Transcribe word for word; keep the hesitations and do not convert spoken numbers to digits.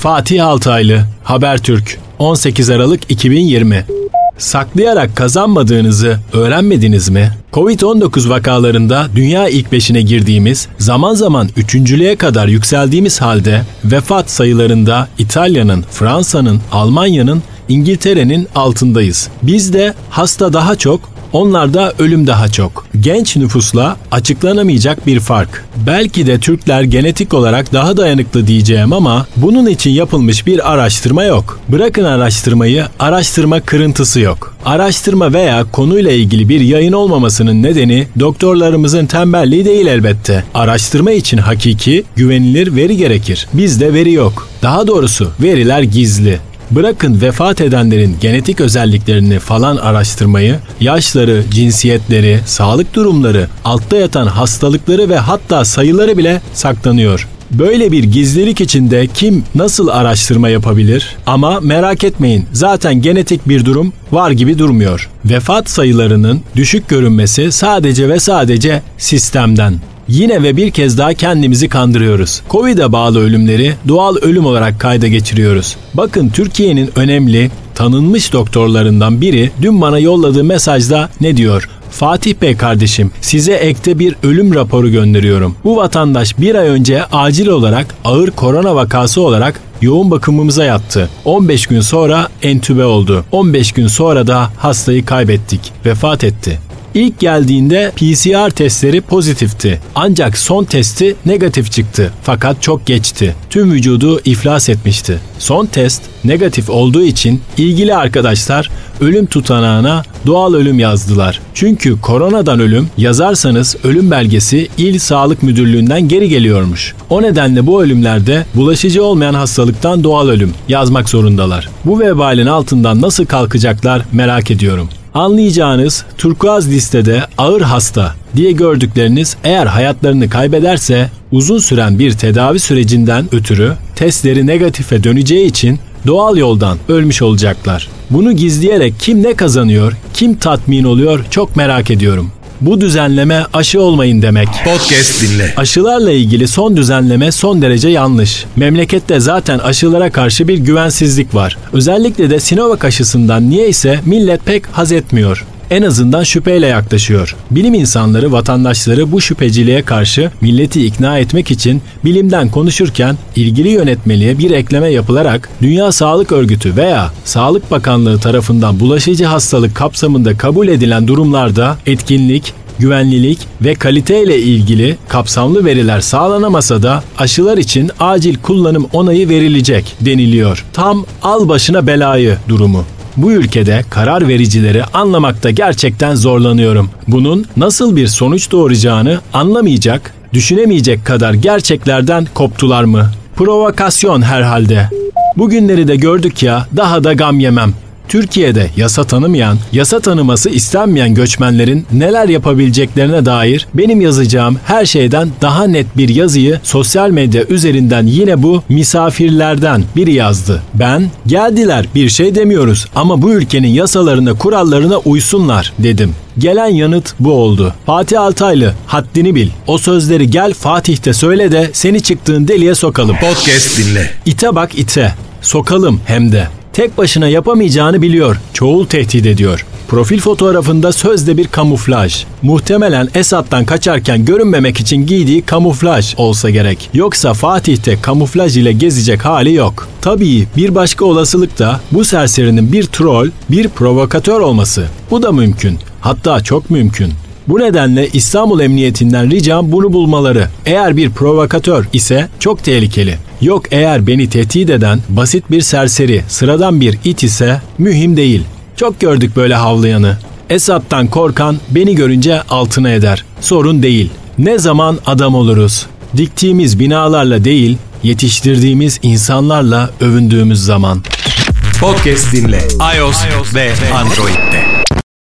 Fatih Altaylı, Habertürk, on sekiz Aralık iki bin yirmi. Saklayarak kazanmadığınızı öğrenmediniz mi? kovid on dokuz vakalarında dünya ilk beşine girdiğimiz, zaman zaman üçüncülüğe kadar yükseldiğimiz halde vefat sayılarında İtalya'nın, Fransa'nın, Almanya'nın, İngiltere'nin altındayız. Bizde hasta daha çok, onlarda ölüm daha çok. Genç nüfusla açıklanamayacak bir fark. Belki de Türkler genetik olarak daha dayanıklı diyeceğim ama bunun için yapılmış bir araştırma yok. Bırakın araştırmayı, araştırma kırıntısı yok. Araştırma veya konuyla ilgili bir yayın olmamasının nedeni doktorlarımızın tembelliği değil elbette. Araştırma için hakiki, güvenilir veri gerekir. Bizde veri yok. Daha doğrusu veriler gizli. Bırakın vefat edenlerin genetik özelliklerini falan araştırmayı, yaşları, cinsiyetleri, sağlık durumları, altta yatan hastalıkları ve hatta sayıları bile saklanıyor. Böyle bir gizlilik içinde kim nasıl araştırma yapabilir? Ama merak etmeyin, zaten genetik bir durum var gibi durmuyor. Vefat sayılarının düşük görünmesi sadece ve sadece sistemden. Yine ve bir kez daha kendimizi kandırıyoruz. Covid'e bağlı ölümleri doğal ölüm olarak kayda geçiriyoruz. Bakın Türkiye'nin önemli, tanınmış doktorlarından biri dün bana yolladığı mesajda ne diyor? Fatih Bey kardeşim, size ekte bir ölüm raporu gönderiyorum. Bu vatandaş bir ay önce acil olarak ağır korona vakası olarak yoğun bakımımıza yattı. on beş gün sonra entübe oldu. on beş gün sonra da hastayı kaybettik. Vefat etti. İlk geldiğinde P C R testleri pozitifti. Ancak son testi negatif çıktı. Fakat çok geçti. Tüm vücudu iflas etmişti. Son test negatif olduğu için ilgili arkadaşlar ölüm tutanağına doğal ölüm yazdılar. Çünkü koronadan ölüm yazarsanız ölüm belgesi İl Sağlık Müdürlüğü'nden geri geliyormuş. O nedenle bu ölümlerde bulaşıcı olmayan hastalıktan doğal ölüm yazmak zorundalar. Bu vebalin altından nasıl kalkacaklar merak ediyorum. Anlayacağınız turkuaz listede ağır hasta diye gördükleriniz eğer hayatlarını kaybederse uzun süren bir tedavi sürecinden ötürü testleri negatife döneceği için doğal yoldan ölmüş olacaklar. Bunu gizleyerek kim ne kazanıyor, kim tatmin oluyor çok merak ediyorum. Bu düzenleme aşı olmayın demek. Podcast dinle. Aşılarla ilgili son düzenleme son derece yanlış. Memlekette zaten aşılara karşı bir güvensizlik var. Özellikle de Sinovac aşısından niyeyse millet pek haz etmiyor. En azından şüpheyle yaklaşıyor. Bilim insanları, vatandaşları bu şüpheciliğe karşı milleti ikna etmek için bilimden konuşurken ilgili yönetmeliğe bir ekleme yapılarak Dünya Sağlık Örgütü veya Sağlık Bakanlığı tarafından bulaşıcı hastalık kapsamında kabul edilen durumlarda etkinlik, güvenlilik ve kaliteyle ilgili kapsamlı veriler sağlanamasa da aşılar için acil kullanım onayı verilecek deniliyor. Tam al başına belayı durumu. Bu ülkede karar vericileri anlamakta gerçekten zorlanıyorum. Bunun nasıl bir sonuç doğuracağını anlamayacak, düşünemeyecek kadar gerçeklerden koptular mı? Provokasyon herhalde. Bugünleri de gördük ya, daha da gam yemem. Türkiye'de yasa tanımayan, yasa tanıması istenmeyen göçmenlerin neler yapabileceklerine dair benim yazacağım her şeyden daha net bir yazıyı sosyal medya üzerinden yine bu misafirlerden biri yazdı. Ben, geldiler bir şey demiyoruz ama bu ülkenin yasalarına, kurallarına uysunlar dedim. Gelen yanıt bu oldu. Fatih Altaylı, haddini bil. O sözleri gel Fatih'te söyle de seni çıktığın deliğe sokalım. Podcast dinle. İte bak ite. Sokalım hem de. Tek başına yapamayacağını biliyor. Çoğul tehdit ediyor. Profil fotoğrafında sözde bir kamuflaj. Muhtemelen Esad'dan kaçarken görünmemek için giydiği kamuflaj olsa gerek. Yoksa Fatih'te kamuflaj ile gezecek hali yok. Tabii bir başka olasılık da bu serserinin bir troll, bir provokatör olması. Bu da mümkün. Hatta çok mümkün. Bu nedenle İstanbul Emniyetinden ricam bunu bulmaları. Eğer bir provokatör ise çok tehlikeli. Yok eğer beni tehdit eden basit bir serseri, sıradan bir it ise mühim değil. Çok gördük böyle havlayanı. Esad'dan korkan beni görünce altına eder. Sorun değil. Ne zaman adam oluruz? Diktiğimiz binalarla değil, yetiştirdiğimiz insanlarla övündüğümüz zaman. Podcast dinle. iOS, iOS ve Android'de.